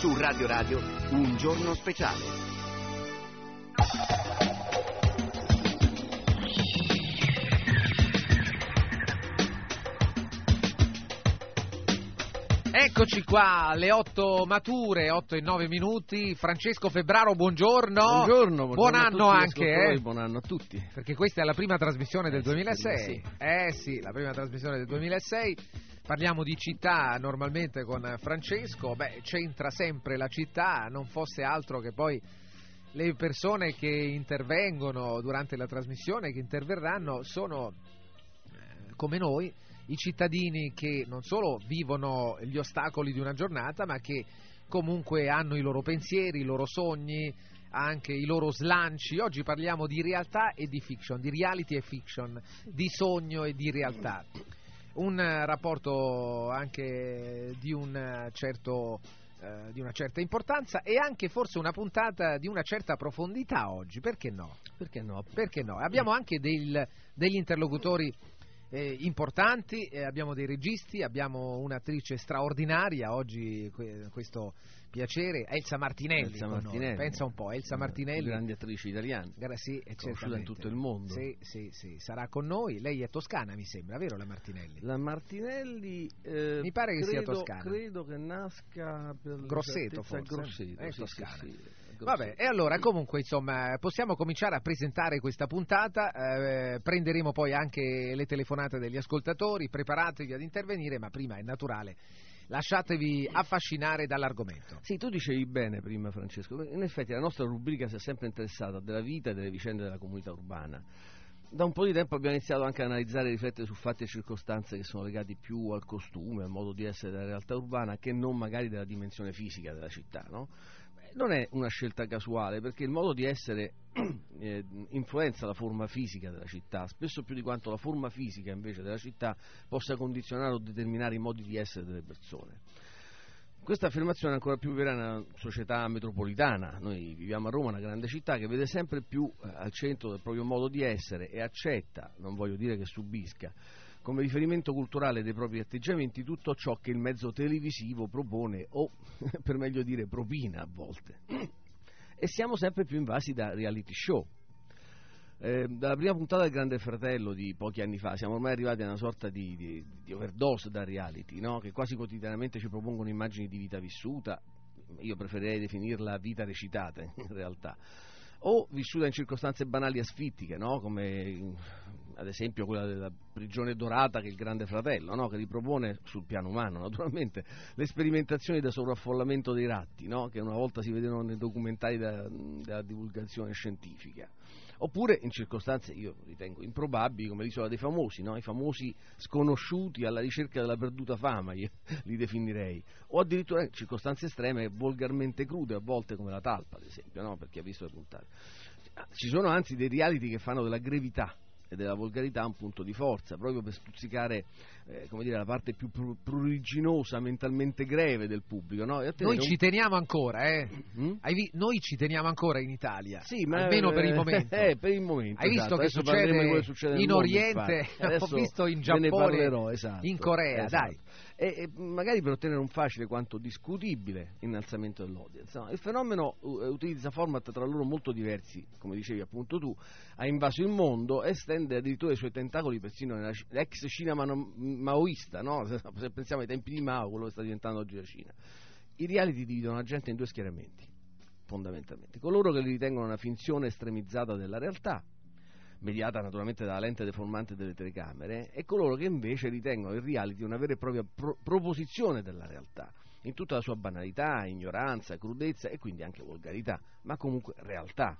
Su Radio Radio, un giorno speciale. Eccoci qua, alle 8 mature, 8 e 9 minuti. Francesco Febraro, buongiorno. Buongiorno buon anno anche. Buon anno a tutti. Perché questa è la prima trasmissione del 2006. Sì. Sì, la prima trasmissione del 2006. Parliamo di città normalmente con Francesco. C'entra sempre la città, non fosse altro che poi le persone che intervengono durante la trasmissione, che interverranno, sono come noi, i cittadini che non solo vivono gli ostacoli di una giornata, ma che comunque hanno i loro pensieri, i loro sogni, anche i loro slanci. Oggi parliamo di realtà e di fiction, di reality e fiction, di sogno e di realtà. Un rapporto anche di una certa importanza e anche forse una puntata di una certa profondità oggi. Perché no? Perché no? Perché no? Abbiamo anche degli interlocutori importanti, abbiamo dei registi, abbiamo un'attrice straordinaria oggi, questo piacere, Elsa Martinelli. Pensa un po', Elsa Martinelli, grandi attrici italiane, sì, conosciuta in tutto il mondo. Sì, sarà con noi. Lei è toscana, mi sembra, vero la Martinelli? La Martinelli mi pare che sia toscana. Credo che nasca per Grosseto, forse. Grosseto, è sì, toscana. sì. Vabbè, e allora comunque insomma possiamo cominciare a presentare questa puntata, prenderemo poi anche le telefonate degli ascoltatori, preparatevi ad intervenire, ma prima è naturale, lasciatevi affascinare dall'argomento. Sì, tu dicevi bene prima, Francesco, in effetti la nostra rubrica si è sempre interessata della vita e delle vicende della comunità urbana. Da un po' di tempo abbiamo iniziato anche a analizzare e riflettere su fatti e circostanze che sono legati più al costume, al modo di essere della realtà urbana, che non magari della dimensione fisica della città, no? Non è una scelta casuale, perché il modo di essere influenza la forma fisica della città, spesso più di quanto la forma fisica invece della città possa condizionare o determinare i modi di essere delle persone. Questa affermazione è ancora più vera nella società metropolitana. Noi viviamo a Roma, una grande città che vede sempre più al centro del proprio modo di essere e accetta, non voglio dire che subisca, come riferimento culturale dei propri atteggiamenti tutto ciò che il mezzo televisivo propone o, per meglio dire, propina a volte. E siamo sempre più invasi da reality show. Dalla prima puntata del Grande Fratello di pochi anni fa siamo ormai arrivati a una sorta di overdose da reality, no? Che quasi quotidianamente ci propongono immagini di vita vissuta, io preferirei definirla vita recitata in realtà, o vissuta in circostanze banali e asfittiche, no? Come ad esempio quella della prigione dorata che è il Grande Fratello, no? Che ripropone sul piano umano naturalmente le sperimentazioni da sovraffollamento dei ratti, no? Che una volta si vedevano nei documentari della divulgazione scientifica. Oppure in circostanze, io ritengo improbabili, come l'Isola dei Famosi, no? I famosi sconosciuti alla ricerca della perduta fama, io li definirei, o addirittura in circostanze estreme volgarmente crude, a volte come La Talpa, ad esempio, no? Per chi ha visto le puntate. Ci sono anzi dei reality che fanno della grevità e della volgarità un punto di forza, proprio per stuzzicare la parte più pruriginosa, mentalmente greve del pubblico, no? Noi ci teniamo ancora, noi ci teniamo ancora in Italia, sì, ma almeno per il momento. Per il momento. Hai visto che succede in Oriente, ho visto in Giappone, in Corea, esatto. Dai. E magari per ottenere un facile quanto discutibile innalzamento dell'audience, no? Il fenomeno utilizza format tra loro molto diversi, come dicevi appunto tu, ha invaso il mondo e estende addirittura i suoi tentacoli persino nell'ex Cina maoista, no? Se pensiamo ai tempi di Mao, quello che sta diventando oggi la Cina. I reality dividono la gente in due schieramenti, fondamentalmente: coloro che li ritengono una finzione estremizzata della realtà, mediata naturalmente dalla lente deformante delle telecamere, e coloro che invece ritengono il reality una vera e propria proposizione della realtà, in tutta la sua banalità, ignoranza, crudezza e quindi anche volgarità, ma comunque realtà.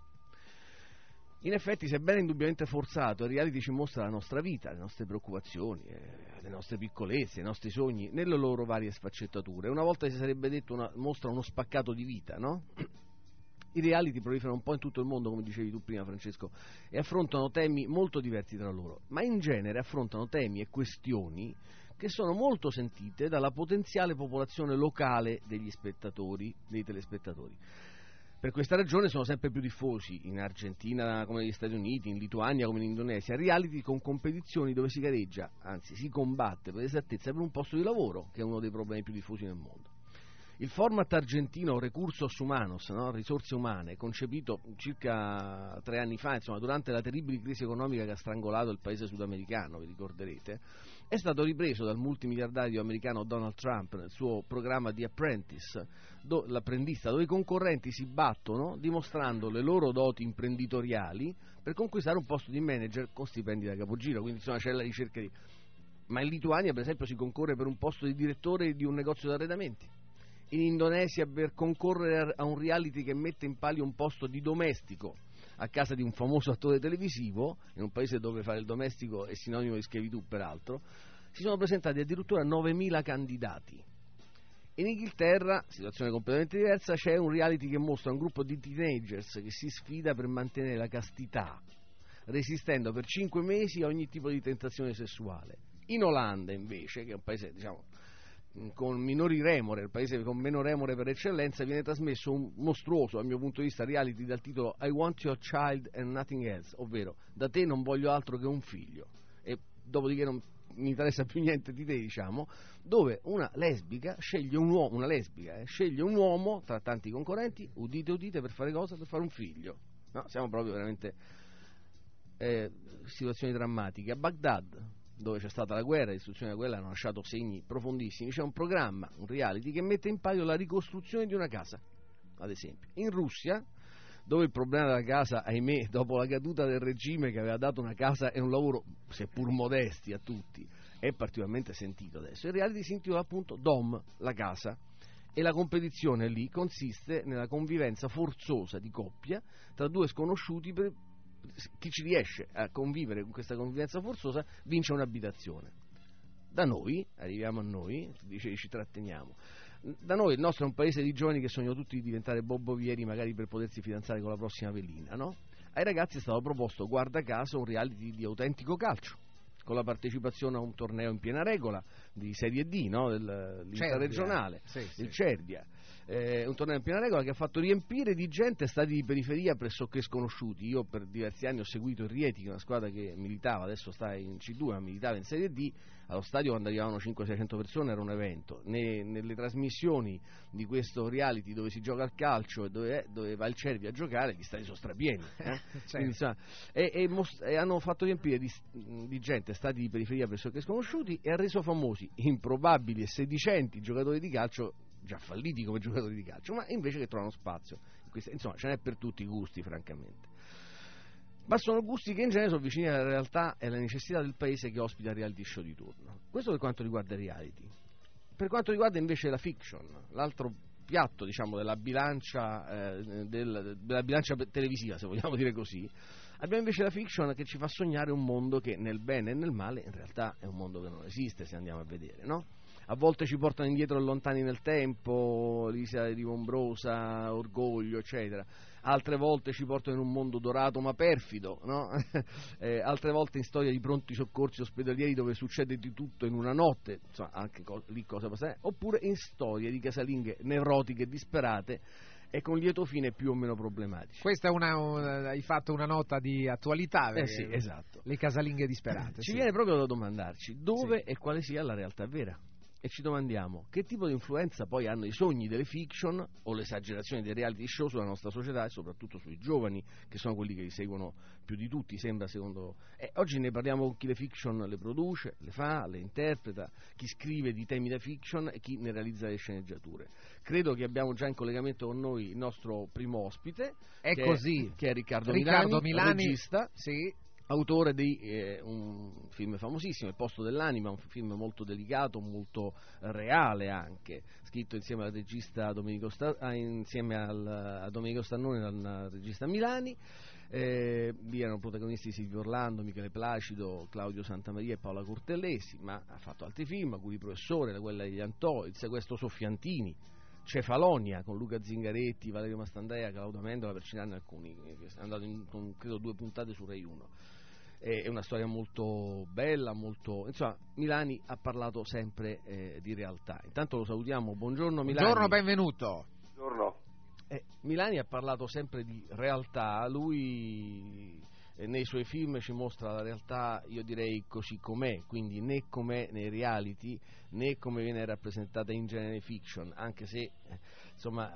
In effetti, sebbene indubbiamente forzato, il reality ci mostra la nostra vita, le nostre preoccupazioni, le nostre piccolezze, i nostri sogni, nelle loro varie sfaccettature. Una volta si sarebbe detto mostra uno spaccato di vita, no? I reality proliferano un po' in tutto il mondo, come dicevi tu prima, Francesco, e affrontano temi molto diversi tra loro, ma in genere affrontano temi e questioni che sono molto sentite dalla potenziale popolazione locale degli spettatori, dei telespettatori. Per questa ragione sono sempre più diffusi in Argentina come negli Stati Uniti, in Lituania come in Indonesia, reality con competizioni dove si gareggia, anzi si combatte per esattezza per un posto di lavoro, che è uno dei problemi più diffusi nel mondo. Il format argentino Recursos Humanos, no? Risorse umane, concepito circa 3 anni fa, insomma, durante la terribile crisi economica che ha strangolato il paese sudamericano, vi ricorderete, è stato ripreso dal multimiliardario americano Donald Trump nel suo programma di Apprentice, l'apprendista, dove i concorrenti si battono dimostrando le loro doti imprenditoriali per conquistare un posto di manager con stipendi da capogiro. Quindi insomma c'è la ricerca di... Ma in Lituania per esempio si concorre per un posto di direttore di un negozio di arredamenti. In Indonesia per concorrere a un reality che mette in palio un posto di domestico a casa di un famoso attore televisivo, in un paese dove fare il domestico è sinonimo di schiavitù peraltro, si sono presentati addirittura 9.000 candidati. In Inghilterra, situazione completamente diversa, c'è un reality che mostra un gruppo di teenagers che si sfida per mantenere la castità, resistendo per 5 mesi a ogni tipo di tentazione sessuale. In Olanda invece, che è un paese diciamo con minori remore, il paese con meno remore per eccellenza, viene trasmesso un mostruoso, dal mio punto di vista, reality dal titolo I Want Your Child and Nothing Else, ovvero da te non voglio altro che un figlio, e dopodiché non mi interessa più niente di te, diciamo, dove una lesbica sceglie un uomo, sceglie un uomo tra tanti concorrenti, udite, per fare cosa? Per fare un figlio. No, siamo proprio veramente situazioni drammatiche. A Baghdad, dove c'è stata la guerra, le istruzioni della guerra hanno lasciato segni profondissimi, c'è un programma, un reality che mette in palio la ricostruzione di una casa, ad esempio. In Russia, dove il problema della casa, ahimè, dopo la caduta del regime che aveva dato una casa e un lavoro, seppur modesti a tutti, è particolarmente sentito adesso. Il reality si intitola appunto Dom, la casa, e la competizione lì consiste nella convivenza forzosa di coppia tra 2 sconosciuti. Per chi ci riesce a convivere con questa convivenza forzosa vince un'abitazione. Da noi, arriviamo a noi, dicevi ci tratteniamo, da noi il nostro è un paese di giovani che sognano tutti di diventare bobbovieri magari per potersi fidanzare con la prossima velina, no? Ai ragazzi è stato proposto, guarda caso, un reality di autentico calcio, con la partecipazione a un torneo in piena regola di Serie D, no? L'interregionale, il Cervia. Un torneo in piena regola che ha fatto riempire di gente stadi di periferia pressoché sconosciuti. Io per diversi anni ho seguito il Rieti, che è una squadra che militava, adesso sta in C2 ma militava in Serie D. Allo stadio quando arrivavano 500-600 persone era un evento. Nelle trasmissioni di questo reality dove si gioca al calcio e dove va il Cervi a giocare, gli stadi sono strapieni, Quindi, insomma, e hanno fatto riempire di gente stadi di periferia pressoché sconosciuti e ha reso famosi improbabili e sedicenti giocatori di calcio già falliti come giocatori di calcio, ma invece che trovano spazio. Insomma, ce n'è per tutti i gusti, francamente. Ma sono gusti che in genere sono vicini alla realtà e alle necessità del paese che ospita il reality show di turno. Questo per quanto riguarda il reality. Per quanto riguarda invece la fiction, l'altro piatto, diciamo, della bilancia della bilancia televisiva, se vogliamo dire così, abbiamo invece la fiction che ci fa sognare un mondo che nel bene e nel male in realtà è un mondo che non esiste, se andiamo a vedere, no? A volte ci portano indietro lontani nel tempo, Lisa di Lombrosa, Orgoglio, eccetera. Altre volte ci portano in un mondo dorato ma perfido, no? Altre volte in storia di pronti soccorsi ospedalieri dove succede di tutto in una notte, insomma, anche lì cosa passa, oppure in storie di casalinghe nevrotiche, disperate e con lieto fine più o meno problematici. Questa è hai fatto una nota di attualità, sì, esatto. Le casalinghe disperate. Ci viene proprio da domandarci dove e quale sia la realtà vera. E ci domandiamo che tipo di influenza poi hanno i sogni delle fiction o l'esagerazione dei reality show sulla nostra società e soprattutto sui giovani, che sono quelli che li seguono più di tutti, sembra, secondo... oggi ne parliamo con chi le fiction le produce, le fa, le interpreta, chi scrive di temi da fiction e chi ne realizza le sceneggiature. Credo che abbiamo già in collegamento con noi il nostro primo ospite, che è Riccardo Milani, regista. Sì. Autore di un film famosissimo, Il posto dell'anima, un film molto delicato, molto reale anche, scritto insieme al regista insieme a Domenico Stannone, al regista Milani. Lì erano protagonisti Silvio Orlando, Michele Placido, Claudio Santamaria e Paola Cortellesi, ma ha fatto altri film, Guri Professore, La guerra degli Antò, Il sequestro Soffiantini, Cefalonia con Luca Zingaretti, Valerio Mastandrea, Claudio Amendola, per citarne alcuni, che è andato con credo 2 puntate su Rai 1. È una storia molto bella, molto... Insomma, Milani ha parlato sempre di realtà. Intanto lo salutiamo, buongiorno Milani. Buongiorno, benvenuto. Buongiorno. Milani ha parlato sempre di realtà, lui nei suoi film ci mostra la realtà, io direi così com'è, quindi né com'è nei reality né come viene rappresentata in genere fiction, anche se insomma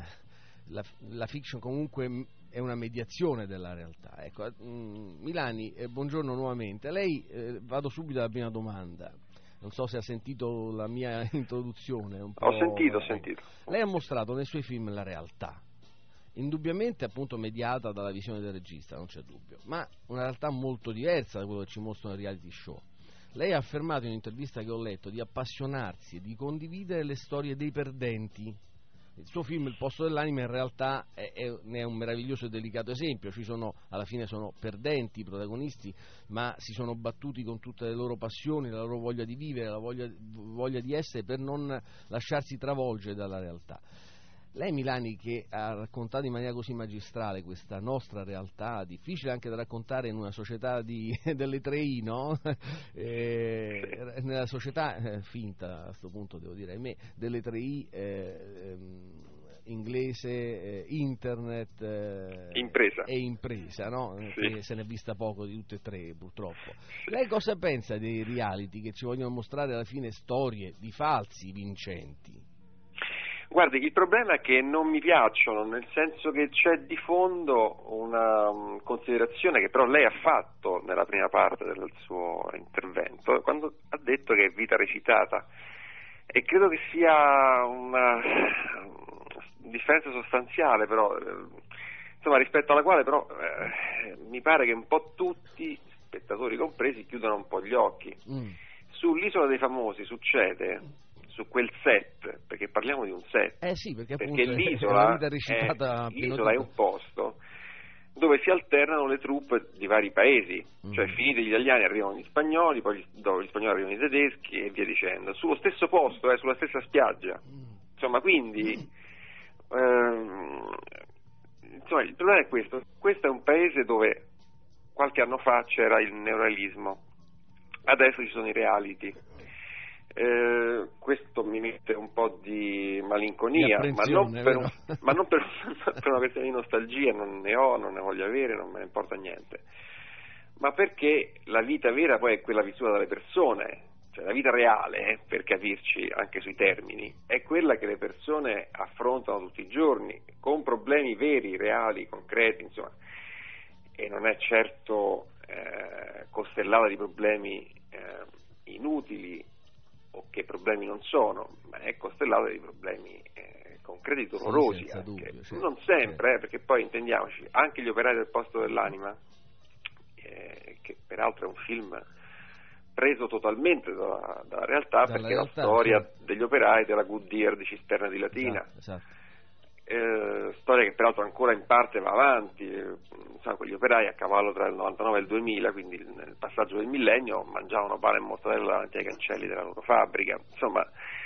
la fiction comunque è una mediazione della realtà. Ecco, Milani, buongiorno nuovamente. Lei, vado subito alla prima domanda. Non so se ha sentito la mia introduzione. Un po'. Ho sentito. Lei ha mostrato nei suoi film la realtà, indubbiamente appunto mediata dalla visione del regista, non c'è dubbio, ma una realtà molto diversa da quello che ci mostrano i reality show. Lei ha affermato in un'intervista che ho letto di appassionarsi e di condividere le storie dei perdenti. Il suo film Il posto dell'anima in realtà ne è un meraviglioso e delicato esempio. Alla fine sono perdenti i protagonisti, ma si sono battuti con tutte le loro passioni, la loro voglia di vivere, la voglia di essere, per non lasciarsi travolgere dalla realtà. Lei, Milani, che ha raccontato in maniera così magistrale questa nostra realtà, difficile anche da raccontare in una società delle 3I, no? Nella società finta, a questo punto devo dire, ahimè, delle 3I, inglese, internet e impresa, no? Sì. Che se ne è vista poco di tutte e tre, purtroppo. Lei cosa pensa dei reality che ci vogliono mostrare alla fine storie di falsi vincenti? Guardi, il problema è che non mi piacciono, nel senso che c'è di fondo una considerazione che però lei ha fatto nella prima parte del suo intervento, quando ha detto che è vita recitata, e credo che sia una differenza sostanziale, però insomma, rispetto alla quale però mi pare che un po' tutti, spettatori compresi, chiudono un po' gli occhi. Sull'Isola dei Famosi succede, su quel set, perché parliamo di un set, sì, perché l'isola è un posto dove si alternano le troupe di vari paesi, cioè finiti gli italiani arrivano gli spagnoli, poi dopo gli spagnoli arrivano i tedeschi e via dicendo, sullo stesso posto, sulla stessa spiaggia, insomma, quindi insomma, il problema è questo è un paese dove qualche anno fa c'era il neorealismo, adesso ci sono i reality. Questo mi mette un po' di malinconia, ma non per una questione di nostalgia, non ne voglio avere, non me ne importa niente, ma perché la vita vera poi è quella vissuta dalle persone, cioè la vita reale, per capirci anche sui termini, è quella che le persone affrontano tutti i giorni, con problemi veri, reali, concreti, insomma, e non è certo costellata di problemi inutili, o che problemi non sono, ma è costellata di problemi concreti, dolorosi, senza dubbio, certo, non sempre, perché poi intendiamoci, anche Gli operai del posto dell'anima, che peraltro è un film preso totalmente dalla realtà, perché è la storia degli operai della Goodyear di Cisterna di Latina. Esatto. Storia che peraltro ancora in parte va avanti, quegli operai a cavallo tra il 99 e il 2000, quindi nel passaggio del millennio, mangiavano pane e mortadella davanti ai cancelli della loro fabbrica, insomma,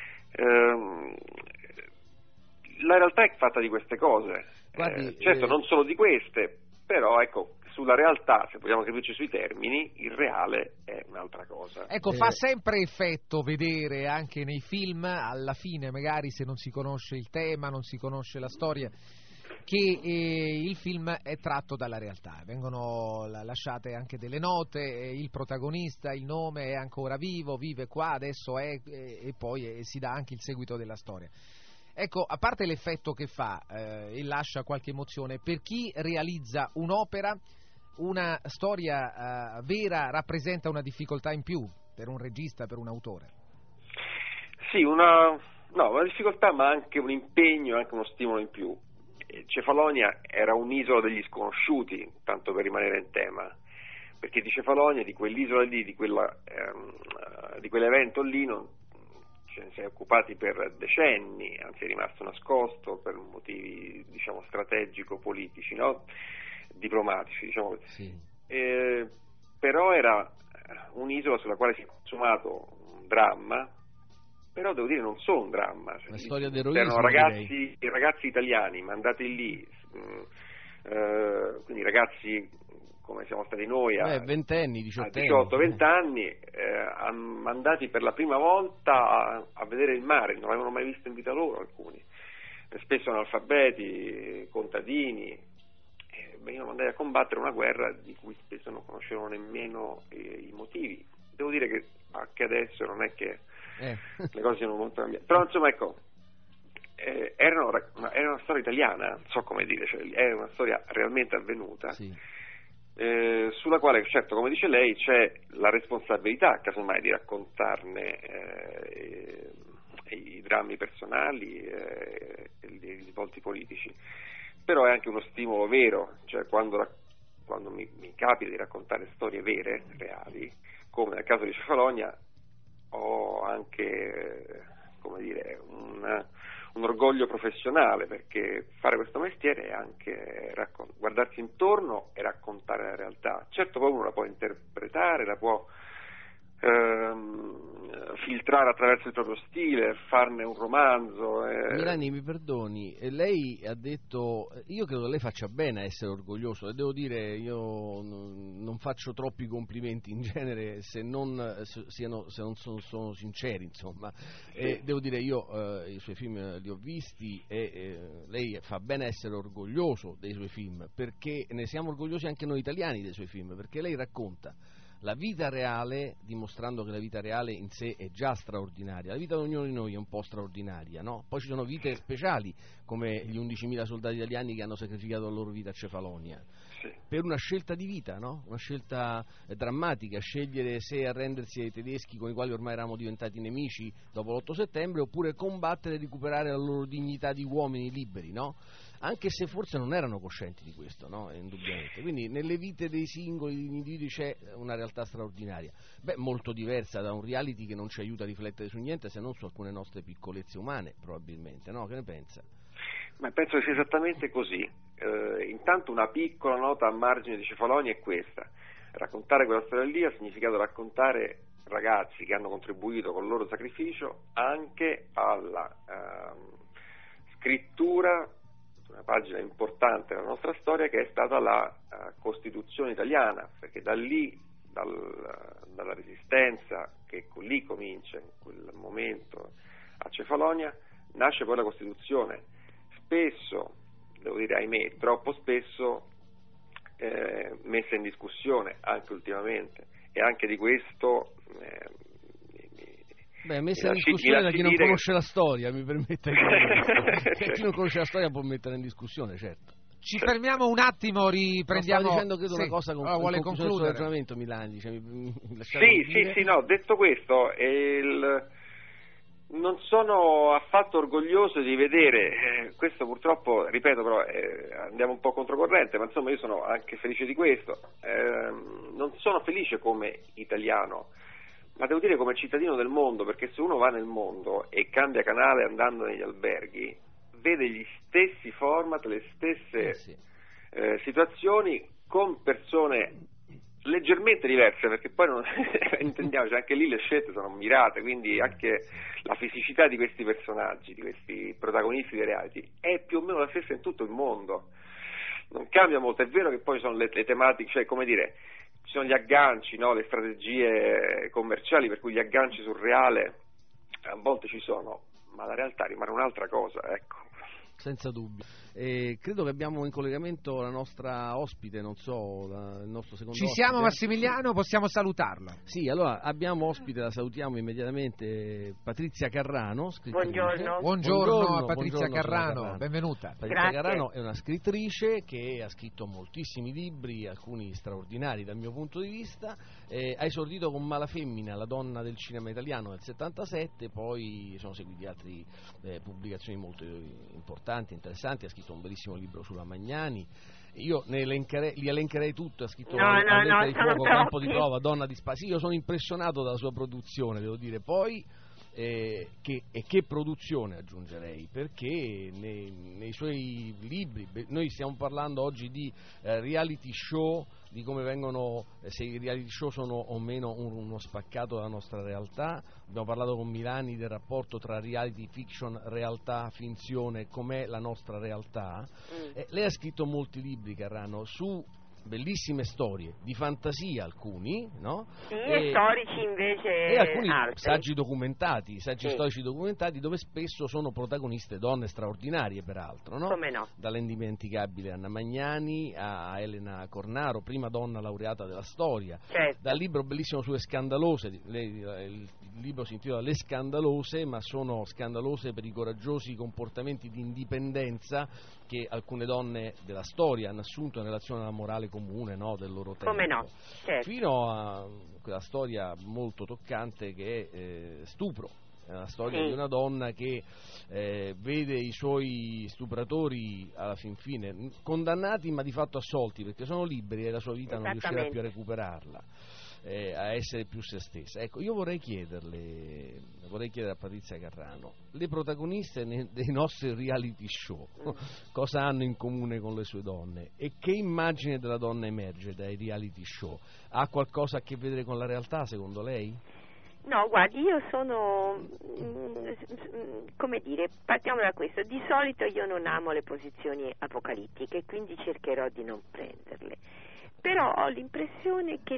la realtà è fatta di queste cose. Guardi, certo non solo di queste, però ecco, sulla realtà, se vogliamo capirci sui termini, il reale è un'altra cosa. Ecco, fa sempre effetto vedere anche nei film, alla fine magari se non si conosce il tema, non si conosce la storia, che il film è tratto dalla realtà, vengono lasciate anche delle note, il protagonista, il nome è ancora vivo, vive qua, adesso è, e poi si dà anche il seguito della storia. Ecco, a parte l'effetto che fa e lascia qualche emozione, per chi realizza un'opera, una storia vera rappresenta una difficoltà in più per un regista, per un autore? Sì, una difficoltà, ma anche un impegno, anche uno stimolo in più. Cefalonia era un'isola degli sconosciuti, tanto per rimanere in tema, perché di Cefalonia, di quell'isola lì, di quell'evento lì, non ce ne si è occupati per decenni, anzi è rimasto nascosto per motivi, diciamo, strategico-politici, no? Diplomatici, diciamo così. Sì. Però era un'isola sulla quale si è consumato un dramma, però devo dire non solo un dramma, una storia d'eroismo, erano ragazzi italiani mandati lì, quindi ragazzi come siamo stati noi a 18-20 anni, mandati per la prima volta a vedere il mare, non l'avevano mai visto in vita loro alcuni, spesso analfabeti, contadini, venivano mandati a combattere una guerra di cui spesso non conoscevano nemmeno i motivi. Devo dire che anche adesso non è che le cose siano molto cambiate, però insomma ecco, era una storia italiana, non so come dire, cioè, è una storia realmente avvenuta, sì. Sulla quale, certo, come dice lei, c'è la responsabilità casomai di raccontarne i drammi personali e i risvolti politici, però è anche uno stimolo vero, cioè quando mi capita di raccontare storie vere, reali, come nel caso di Cefalonia, ho anche, come dire, un orgoglio professionale, perché fare questo mestiere è anche guardarsi intorno e raccontare la realtà. Certo, poi uno la può interpretare, la può filtrare attraverso il proprio stile, farne un romanzo. Milani, mi perdoni, lei ha detto, io credo che lei faccia bene a essere orgoglioso, e devo dire, io non faccio troppi complimenti in genere se non sono sinceri, insomma. Devo dire, io i suoi film li ho visti e lei fa bene a essere orgoglioso dei suoi film, perché ne siamo orgogliosi anche noi italiani dei suoi film, perché lei racconta la vita reale, dimostrando che la vita reale in sé è già straordinaria. La vita di ognuno di noi è un po' straordinaria, no? Poi ci sono vite speciali, come gli 11.000 soldati italiani che hanno sacrificato la loro vita a Cefalonia, per una scelta di vita, no? Una scelta drammatica, scegliere se arrendersi ai tedeschi con i quali ormai eravamo diventati nemici dopo l'8 settembre, oppure combattere e recuperare la loro dignità di uomini liberi, no? Anche se forse non erano coscienti di questo, no? Indubbiamente. Quindi nelle vite dei singoli individui c'è una realtà straordinaria, molto diversa da un reality che non ci aiuta a riflettere su niente, se non su alcune nostre piccolezze umane, probabilmente, no? Che ne pensa? Ma penso che sia esattamente così. Intanto una piccola nota a margine di Cefalonia è questa: raccontare quella storia lì ha significato raccontare ragazzi che hanno contribuito con il loro sacrificio anche alla scrittura, una pagina importante della nostra storia, che è stata la Costituzione italiana, perché da lì, dalla resistenza che lì comincia, in quel momento a Cefalonia, nasce poi la Costituzione, spesso, devo dire ahimè, troppo spesso messa in discussione anche ultimamente, e anche di questo messa in discussione da chi non conosce la storia, mi permette di dire. Chi non conosce la storia può mettere in discussione, certo. Ci fermiamo un attimo, riprendiamo. Stavo dicendo, credo, una cosa vuole concludere sul ragionamento, Milani. Sì, no, detto questo, non sono affatto orgoglioso di vedere, questo purtroppo, ripeto, però andiamo un po' controcorrente, ma insomma io sono anche felice di questo, non sono felice come italiano, ma devo dire come cittadino del mondo, perché se uno va nel mondo e cambia canale andando negli alberghi, vede gli stessi format, le stesse situazioni, con persone leggermente diverse, perché poi non intendiamoci, anche lì le scelte sono mirate, quindi anche la fisicità di questi personaggi, di questi protagonisti dei reality è più o meno la stessa in tutto il mondo, non cambia molto. È vero che poi sono le tematiche, cioè, come dire, ci sono gli agganci, no? Le strategie commerciali, per cui gli agganci sul reale a volte ci sono, ma la realtà rimane un'altra cosa, ecco. Senza dubbio. Credo che abbiamo in collegamento la nostra ospite, non so, il nostro secondo ospite. Ci siamo, Massimiliano, possiamo salutarla. Sì, allora abbiamo ospite, la salutiamo immediatamente, Patrizia Carrano, scrittrice. Buongiorno a Patrizia Carrano, benvenuta. Patrizia Carrano è una scrittrice che ha scritto moltissimi libri, alcuni straordinari dal mio punto di vista. Ha esordito con Malafemmina, la donna del cinema italiano, nel 77, poi sono seguiti altre pubblicazioni molto importanti, interessanti. Ha scritto un bellissimo libro sulla Magnani, io li elencherei tutto. Ha scritto Aldetta di Fuoco, Campo di Prova, Donna di Spazio. Io sono impressionato dalla sua produzione, devo dire. Poi che produzione, aggiungerei, perché nei suoi libri, noi stiamo parlando oggi di reality show, di come vengono, se i reality show sono o meno uno spaccato dalla nostra realtà. Abbiamo parlato con Milani del rapporto tra reality, fiction, realtà, finzione, com'è la nostra realtà. Lei ha scritto molti libri, Carrano, su bellissime storie di fantasia, alcuni, no? Sì, e storici invece, e alcuni altri. saggi storici documentati, dove spesso sono protagoniste donne straordinarie, peraltro, no? Come no? Dall'indimenticabile Anna Magnani a Elena Cornaro, prima donna laureata della storia, certo. Dal libro bellissimo sulle scandalose, il libro si intitola Le scandalose, ma sono scandalose per i coraggiosi comportamenti di indipendenza che alcune donne della storia hanno assunto in relazione alla morale comune, no, del loro tempo. Come no? Certo. Fino a quella storia molto toccante che è Stupro, è la storia di una donna che vede i suoi stupratori alla fin fine condannati ma di fatto assolti, perché sono liberi e la sua vita non riuscirà più a recuperarla, a essere più se stessa. Ecco, io vorrei chiedere a Patrizia Carrano, le protagoniste dei nostri reality show cosa hanno in comune con le sue donne e che immagine della donna emerge dai reality show? Ha qualcosa a che vedere con la realtà, secondo lei? No, guardi, io sono, come dire, partiamo da questo. Di solito io non amo le posizioni apocalittiche, quindi cercherò di non prenderle. Però ho l'impressione che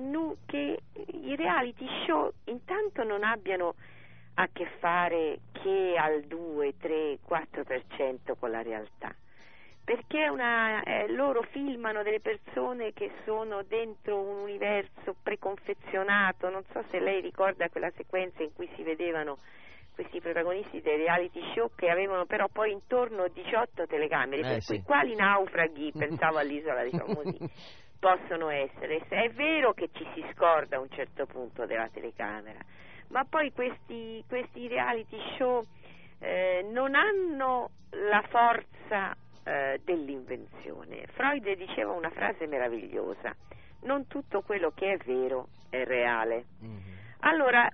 i reality show intanto non abbiano a che fare che al 2, 3, 4% con la realtà. Perché loro filmano delle persone che sono dentro un universo preconfezionato. Non so se lei ricorda quella sequenza in cui si vedevano questi protagonisti dei reality show che avevano però poi intorno 18 telecamere, per cui quali naufraghi, pensavo all'Isola dei Famosi, possono essere. È vero che ci si scorda a un certo punto della telecamera, ma poi questi reality show non hanno la forza dell'invenzione. Freud diceva una frase meravigliosa: non tutto quello che è vero è reale. Allora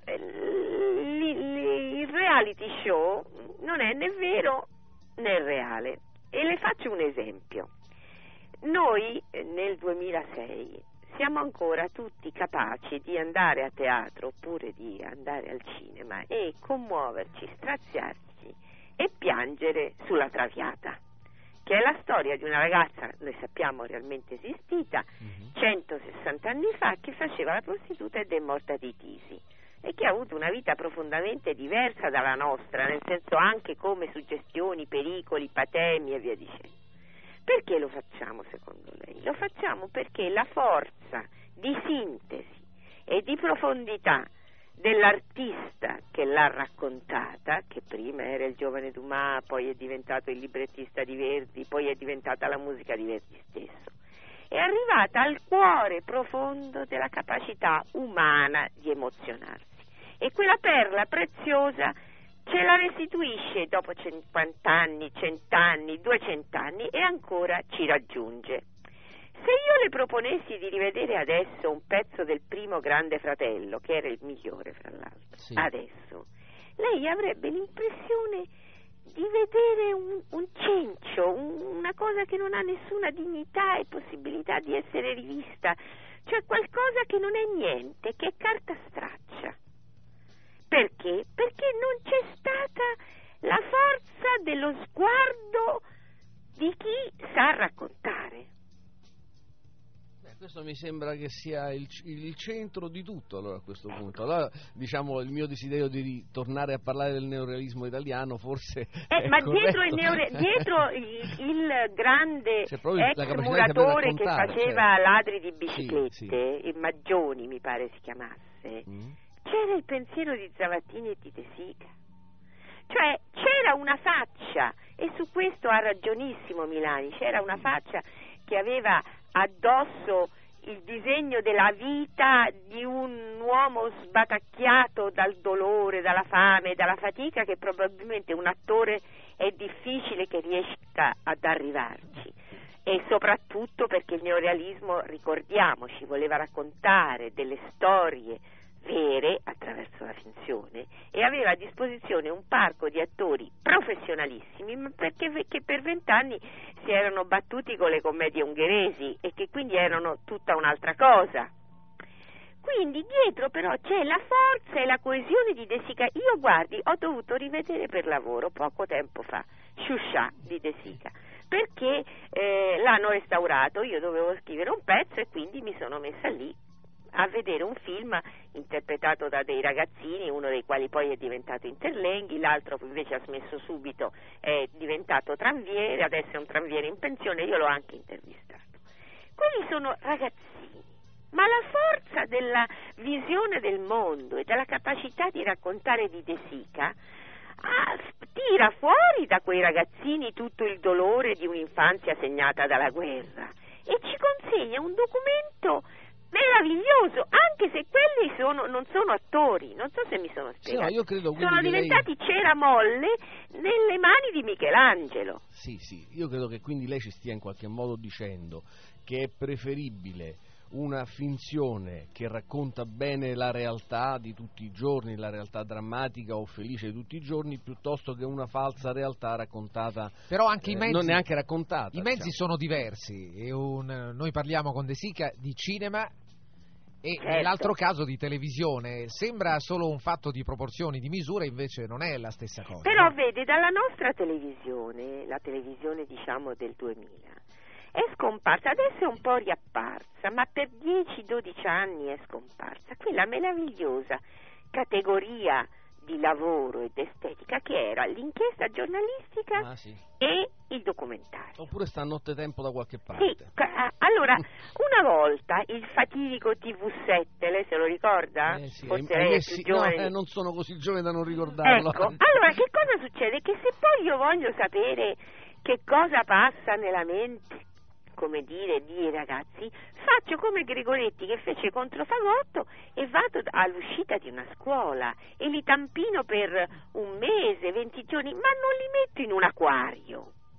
il reality show non è né vero né reale, e le faccio un esempio. Noi nel 2006 siamo ancora tutti capaci di andare a teatro oppure di andare al cinema e commuoverci, straziarci e piangere sulla Traviata, che è la storia di una ragazza, noi sappiamo realmente esistita, 160 anni fa, che faceva la prostituta ed è morta di tisi, e che ha avuto una vita profondamente diversa dalla nostra, nel senso anche come suggestioni, pericoli, patemi e via dicendo. Perché lo facciamo secondo lei? Lo facciamo perché la forza di sintesi e di profondità dell'artista che l'ha raccontata, che prima era il giovane Dumas, poi è diventato il librettista di Verdi, poi è diventata la musica di Verdi stesso, è arrivata al cuore profondo della capacità umana di emozionarsi, e quella perla preziosa ce la restituisce dopo 50 anni, 100 anni, 200 anni, e ancora ci raggiunge. Se io le proponessi di rivedere adesso un pezzo del primo Grande Fratello, che era il migliore fra l'altro, adesso, lei avrebbe l'impressione di vedere un cencio, una cosa che non ha nessuna dignità e possibilità di essere rivista, cioè qualcosa che non è niente, che è carta straccia. Perché? Perché non c'è stata la forza dello sguardo di chi sa raccontare. Questo mi sembra che sia il centro di tutto, allora, a questo punto. Allora, diciamo, il mio desiderio di tornare a parlare del neorealismo italiano forse ma dietro il grande ex muratore che faceva ladri di biciclette, il Maggioni mi pare si chiamasse, c'era il pensiero di Zavattini e di De Sica. Cioè c'era una faccia, e su questo ha ragionissimo Milani, c'era una faccia che aveva addosso il disegno della vita di un uomo sbatacchiato dal dolore, dalla fame, dalla fatica, che probabilmente un attore è difficile che riesca ad arrivarci. E soprattutto perché il neorealismo, ricordiamoci, voleva raccontare delle storie vere attraverso la finzione, e aveva a disposizione un parco di attori professionalissimi, perché che per 20 anni si erano battuti con le commedie ungheresi e che quindi erano tutta un'altra cosa. Quindi dietro però c'è la forza e la coesione di De Sica. Io, guardi, ho dovuto rivedere per lavoro poco tempo fa Shusha di De Sica, perché che l'hanno restaurato, io dovevo scrivere un pezzo e quindi mi sono messa lì a vedere un film interpretato da dei ragazzini, uno dei quali poi è diventato Interlenghi, l'altro invece ha smesso subito, è diventato tranviere, adesso è un tranviere in pensione, io l'ho anche intervistato. Quelli sono ragazzini, ma la forza della visione del mondo e della capacità di raccontare di De Sica tira fuori da quei ragazzini tutto il dolore di un'infanzia segnata dalla guerra e ci consegna un documento meraviglioso, anche se quelli non sono attori, non so se mi sono spiegato. Sì, no, io credo sono diventati cera molle nelle mani di Michelangelo. Sì, io credo che quindi lei ci stia in qualche modo dicendo che è preferibile una finzione che racconta bene la realtà di tutti i giorni, la realtà drammatica o felice di tutti i giorni, piuttosto che una falsa realtà raccontata, però anche i mezzi, non neanche raccontata. I mezzi sono diversi, noi parliamo con De Sica di cinema e nell'altro caso di televisione. Sembra solo un fatto di proporzioni, di misure, invece non è la stessa cosa. Però vede, dalla nostra televisione, la televisione diciamo del 2000, è scomparsa, adesso è un po' riapparsa, ma per 10-12 anni è scomparsa quella meravigliosa categoria di lavoro ed estetica che era l'inchiesta giornalistica e il documentario. Oppure sta a nottetempo da qualche parte. Sì, allora, una volta il fatidico TV7, lei se lo ricorda? Sì, forse lei è più giovane. No, non sono così giovane da non ricordarlo. Ecco, allora che cosa succede? Che se poi io voglio sapere che cosa passa nella mente, come dire, di ragazzi, faccio come Gregoretti che fece contro Fagotto e vado all'uscita di una scuola e li tampino per un mese, 20 giorni, ma non li metto in un acquario,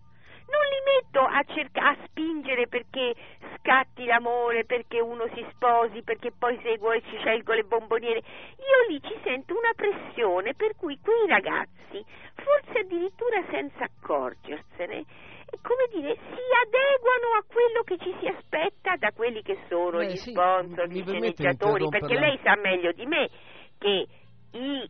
non li metto a spingere perché scatti l'amore, perché uno si sposi, perché poi seguo e ci scelgo le bomboniere. Io lì ci sento una pressione per cui quei ragazzi, forse addirittura senza accorgersene, come dire, si adeguano a quello che ci si aspetta da quelli che sono gli sponsor, gli sceneggiatori, perché lei sa meglio di me che i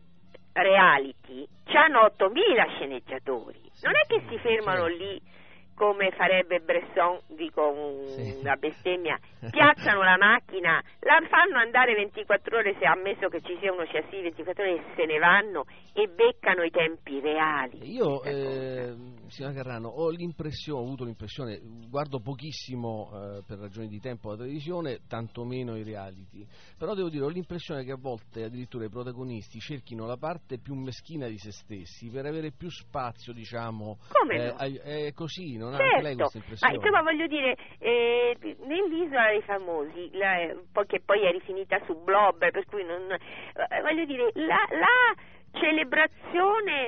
reality hanno 8.000 sceneggiatori, non è che si fermano lì come farebbe Bresson, dico una bestemmia, piazzano la macchina, la fanno andare 24 ore, se ammesso che ci sia uno chassis 24 ore, e se ne vanno e beccano i tempi reali. Io, signora Carrano, ho avuto l'impressione, guardo pochissimo per ragioni di tempo la televisione, tantomeno i reality, però devo dire, ho l'impressione che a volte addirittura i protagonisti cerchino la parte più meschina di se stessi per avere più spazio, diciamo. Come no? È così, non ha certo, anche lei questa impressione? Ma insomma, voglio dire, nell'Isola dei Famosi, che poi è rifinita su Blob, per cui voglio dire, la celebrazione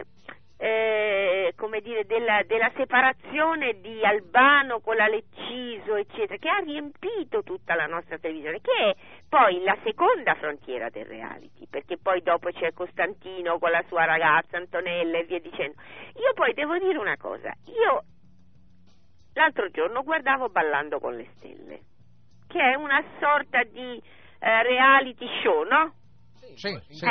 come dire della separazione di Albano con la Lecciso, eccetera, che ha riempito tutta la nostra televisione, che è poi la seconda frontiera del reality, perché poi dopo c'è Costantino con la sua ragazza Antonella e via dicendo. Io poi devo dire una cosa, io l'altro giorno guardavo Ballando con le stelle, che è una sorta di reality show, no? Sì,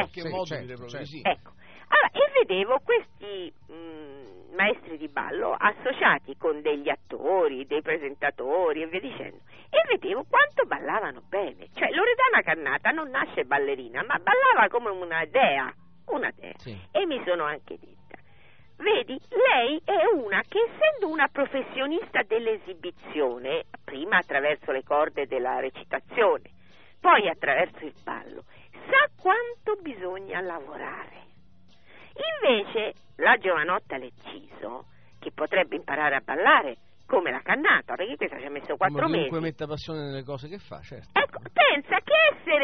sì. Ecco. Allora, e vedevo questi maestri di ballo associati con degli attori, dei presentatori e via dicendo, e vedevo quanto ballavano bene. Cioè, Loredana Cannata non nasce ballerina, ma ballava come una dea. Sì. E mi sono anche detta, vedi, lei è una che, essendo una professionista dell'esibizione, prima attraverso le corde della recitazione, poi attraverso il ballo, sa quanto bisogna lavorare. Invece la giovanotta Lecciso, che potrebbe imparare a ballare come la Cannata, perché questa ci ha messo 4 mesi. Comunque metta passione nelle cose che fa, certo. Ecco, pensa che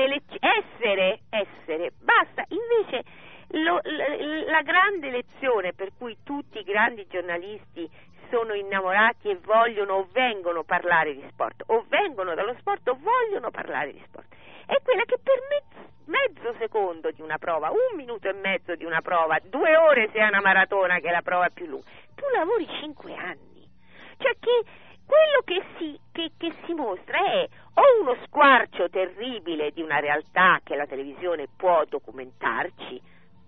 essere, basta. Invece la grande lezione per cui tutti i grandi giornalisti sono innamorati e vogliono o vengono parlare di sport, o vengono dallo sport o vogliono parlare di sport, è quella che per mezzo secondo di una prova, 1 minuto e mezzo di una prova, 2 ore se è una maratona che è la prova più lunga, tu lavori 5 anni. Cioè che quello che si mostra è o uno squarcio terribile di una realtà che la televisione può documentarci,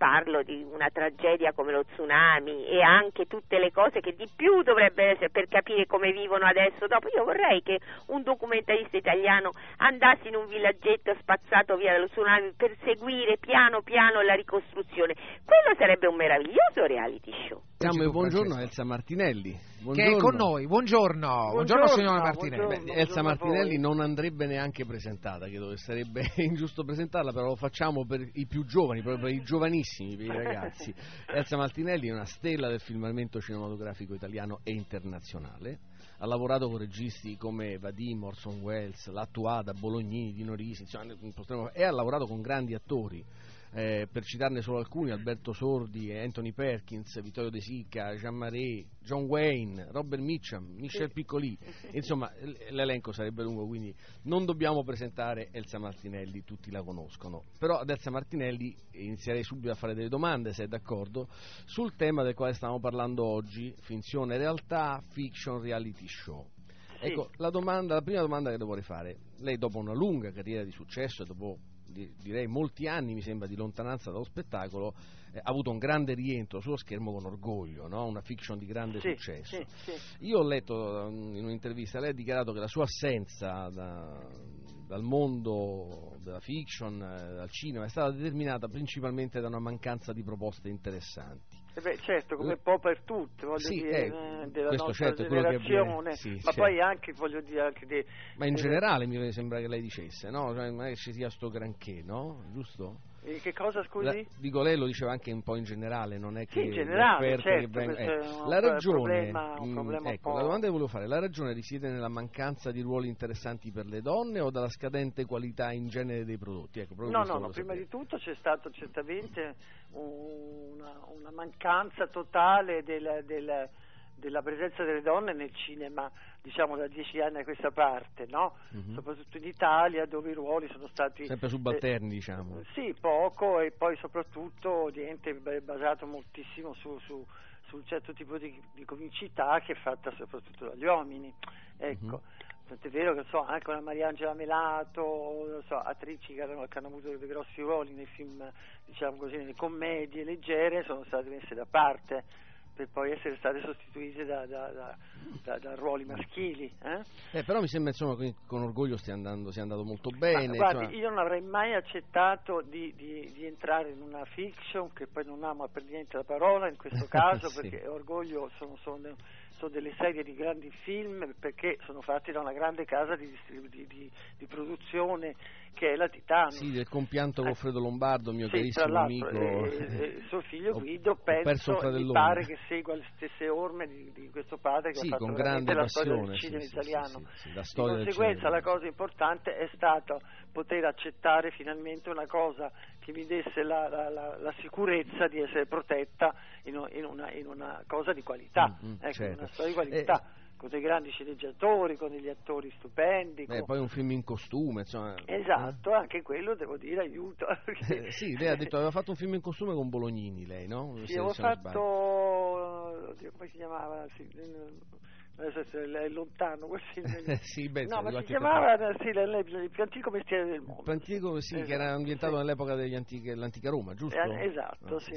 parlo di una tragedia come lo tsunami e anche tutte le cose che di più dovrebbero essere per capire come vivono adesso dopo. Io vorrei che un documentarista italiano andasse in un villaggetto spazzato via dallo tsunami per seguire piano piano la ricostruzione. Quello sarebbe un meraviglioso reality show. Diamo il buongiorno a Elsa Martinelli. Buongiorno. Che è con noi. Buongiorno signora Martinelli. Beh, Elsa Martinelli non andrebbe neanche presentata, credo che sarebbe ingiusto presentarla, però lo facciamo per i più giovani, proprio per i giovanissimi, per i ragazzi. Elsa Martinelli è una stella del filmamento cinematografico italiano e internazionale. Ha lavorato con registi come Vadim, Orson Welles, Lattuada, Bolognini, Dino Risi, insomma, e ha lavorato con grandi attori. Per citarne solo alcuni: Alberto Sordi, Anthony Perkins, Vittorio De Sica, Jean Marais, John Wayne, Robert Mitchum, Michel Piccoli. Insomma, l'elenco sarebbe lungo, quindi non dobbiamo presentare Elsa Martinelli, tutti la conoscono. Però ad Elsa Martinelli inizierei subito a fare delle domande, se è d'accordo, sul tema del quale stiamo parlando oggi: finzione, realtà, fiction, reality show. Sì. Ecco, la prima domanda che le vorrei fare: lei, dopo una lunga carriera di successo e dopo direi molti anni, mi sembra, di lontananza dallo spettacolo, ha avuto un grande rientro sullo schermo con Orgoglio, no? Una fiction di grande successo. Sì. Io ho letto in un'intervista, lei ha dichiarato che la sua assenza dal mondo della fiction, dal cinema, è stata determinata principalmente da una mancanza di proposte interessanti. Beh, certo, come un po' per tutte, voglio dire, della nostra generazione, sì, ma certo. Poi anche, voglio dire, anche ma in generale mi sembra che lei dicesse, no? Cioè, non è che ci sia sto granché, no? Giusto? E che cosa, scusi? Dico, lei lo diceva anche un po' in generale, non è che in generale, certo, che vengono, la ragione, un problema ecco, la domanda che volevo fare: la ragione risiede nella mancanza di ruoli interessanti per le donne o dalla scadente qualità in genere dei prodotti? Ecco, no, prima di tutto c'è stato certamente una mancanza totale della presenza delle donne nel cinema, diciamo da 10 anni a questa parte, no? Mm-hmm. Soprattutto in Italia, dove i ruoli sono stati sempre subalterni, diciamo. Sì, poco, e poi soprattutto niente, basato moltissimo su un certo tipo di comicità che è fatta soprattutto dagli uomini, ecco. Mm-hmm. Tant'è vero che anche una Mariangela Melato, attrici che hanno avuto dei grossi ruoli nei film, diciamo così, nelle commedie leggere, sono state messe da parte per poi essere state sostituite da ruoli maschili. Però mi sembra, insomma, che con Orgoglio sia andato molto bene. Guardi, io non avrei mai accettato di entrare in una fiction, che poi non amo per niente la parola in questo caso, sì. Perché Orgoglio sono delle serie di grandi film, perché sono fatti da una grande casa di produzione che è la Titano. Sì, del compianto Goffredo Lombardo, mio carissimo amico. Suo figlio Guido, penso, mi pare che segua le stesse orme di questo padre che ha fatto con grande la passione, storia del cinema italiano. La storia di conseguenza la cosa importante è stata poter accettare finalmente una cosa che mi desse la sicurezza di essere protetta in una cosa di qualità, certo. Una storia di qualità, con dei grandi sceneggiatori, con degli attori stupendi. Poi un film in costume, insomma. Esatto, anche quello, devo dire, aiuta. Perché... sì, lei ha detto aveva fatto un film in costume con Bolognini, lei, no? Sì, avevo fatto... Oddio, come si chiamava? Adesso è lontano quel film. Sì, beh, no, ma si chiamava il più antico mestiere del mondo. Il più antico, sì, esatto, che era ambientato nell'epoca dell'antica Roma, giusto? Esatto, sì.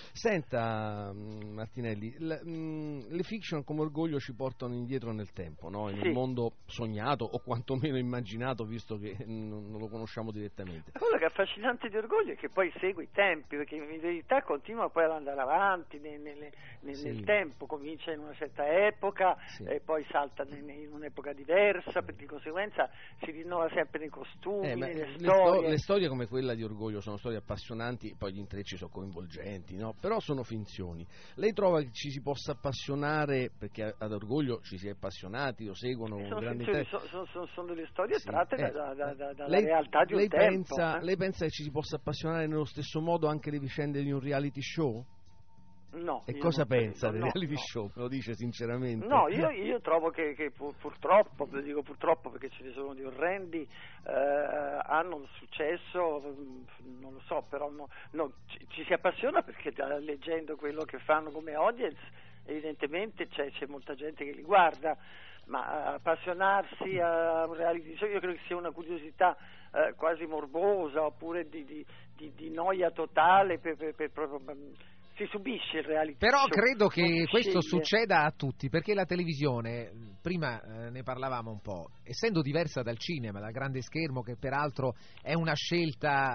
Senta, Martinelli, le fiction come Orgoglio ci portano indietro nel tempo, no? In un mondo sognato o quantomeno immaginato, visto che non lo conosciamo direttamente. Quello che è affascinante di Orgoglio è che poi segue i tempi, perché in verità continua poi ad andare avanti nel tempo, comincia in una certa epoca, e poi salta in un'epoca diversa, di conseguenza si rinnova sempre nei costumi, nelle storie. Le storie come quella di Orgoglio sono storie appassionanti, poi gli intrecci sono coinvolgenti, no? Però sono finzioni. Lei trova che ci si possa appassionare, perché ad Orgoglio ci si è appassionati, lo seguono con grande interesse? Sono delle storie tratte dalla realtà di un tempo. Lei pensa che ci si possa appassionare nello stesso modo anche le vicende di un reality show? No. E cosa pensa del reality show? Me lo dice sinceramente? No, io trovo che purtroppo, lo dico purtroppo perché ce ne sono di orrendi, hanno successo, non lo so, però ci si appassiona perché leggendo quello che fanno come audience, evidentemente c'è molta gente che li guarda, ma appassionarsi a un reality show io credo che sia una curiosità quasi morbosa, oppure di noia totale, proprio si subisce il reality però show, credo che questo sceglie. succeda a tutti, perché la televisione, prima ne parlavamo un po', essendo diversa dal cinema, dal grande schermo, che peraltro è una scelta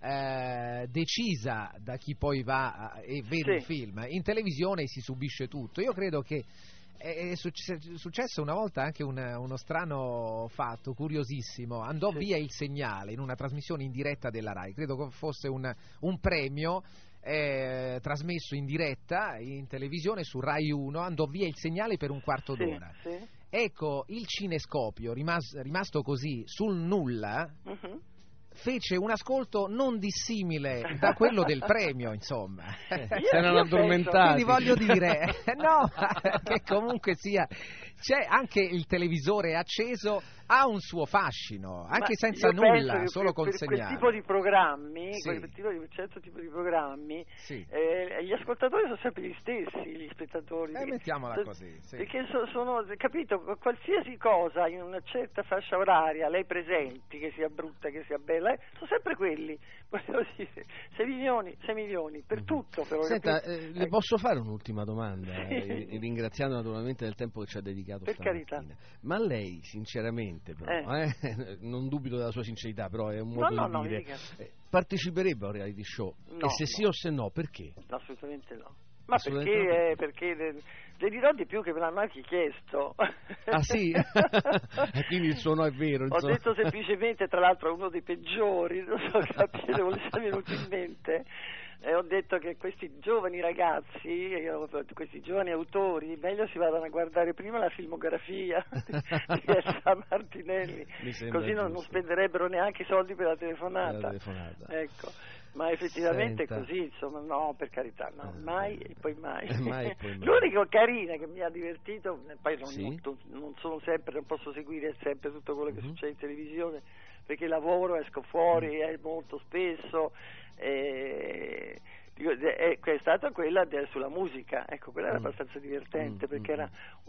decisa da chi poi va e vede il film, in televisione si subisce tutto. Io credo che è successo una volta anche uno strano fatto curiosissimo. Andò via il segnale in una trasmissione in diretta della Rai, credo che fosse un premio trasmesso in diretta in televisione su Rai 1, andò via il segnale per un quarto d'ora. Ecco, il cinescopio rimasto così sul nulla fece un ascolto non dissimile da quello del premio, insomma. Se non addormentati. Quindi voglio dire, no, che comunque sia, c'è anche il televisore acceso, ha un suo fascino, anche senza nulla, solo col segnale. Quel tipo di programmi, un certo tipo di programmi, gli ascoltatori sono sempre gli stessi, gli spettatori. Mettiamola così. Perché sono, capito, qualsiasi cosa in una certa fascia oraria, lei presenti, che sia brutta, che sia bella, sono sempre quelli. Voglio dire, 6 milioni, per tutto. Senta, le posso fare un'ultima domanda, ringraziando naturalmente del tempo che ci ha dedicato per stamattina. Carità. Ma lei, sinceramente, però, non dubito della sua sincerità, però è un modo di dire, parteciperebbe a un reality show? No, e se sì o se no, perché? Assolutamente no. Ma perché le dirò di più, che me l'hanno anche chiesto. Ah sì? E quindi il suo no è vero, insomma. Ho detto semplicemente, tra l'altro uno dei peggiori, non so capire, volesse venuto in mente, ho detto che questi giovani ragazzi, questi giovani autori, meglio si vadano a guardare prima la filmografia di Elsa Martinelli, così non spenderebbero neanche i soldi per la telefonata. Ecco. Ma effettivamente è così, insomma, no, per carità, no, mai e poi mai. L'unica carina che mi ha divertito, poi non sono sempre, non posso seguire sempre tutto quello che succede in televisione, perché lavoro, esco fuori molto spesso, è stata quella sulla musica, ecco, quella era abbastanza divertente, perché era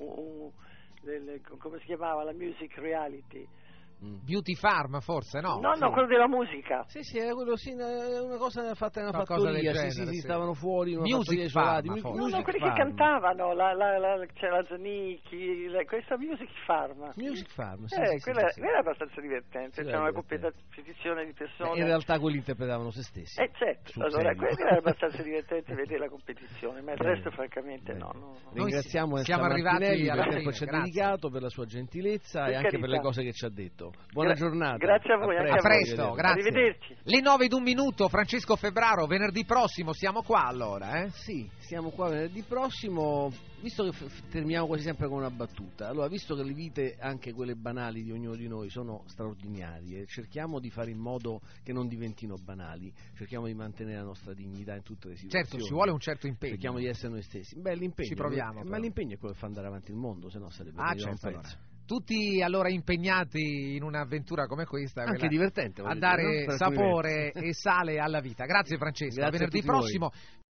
come si chiamava, la music reality. Beauty Farm forse, no? No, quello della musica. Sì, era quello, una cosa fatta in una fattoria fattoria, del genere, stavano fuori in una Music fattoria Farm, no, quelli che cantavano, c'era Zanicchi, questa Music Farm. Music Farm, quella era abbastanza divertente, c'era una competizione di persone. In realtà quelli interpretavano se stessi. Certo, allora quella era abbastanza divertente vedere la competizione, ma il resto francamente no. Ringraziamo siamo arrivati alla tempo ci ha dedicato, per la sua gentilezza e anche per le cose che ci ha detto. Buona giornata. Grazie a voi. A presto, grazie. Arrivederci. Le 9:01, Francesco Febraro, venerdì prossimo siamo qua allora, Sì, siamo qua venerdì prossimo, visto che terminiamo quasi sempre con una battuta. Allora, visto che le vite, anche quelle banali di ognuno di noi, sono straordinarie, cerchiamo di fare in modo che non diventino banali, cerchiamo di mantenere la nostra dignità in tutte le situazioni. Certo, ci vuole un certo impegno. Cerchiamo di essere noi stessi. L'impegno, ci proviamo. Ma l'impegno è quello che fa andare avanti il mondo, se no sarebbe certo, allora. Tutti allora impegnati in un'avventura come questa, anche divertente, a dare sapore e sale alla vita. Grazie Francesco, Grazie venerdì prossimo.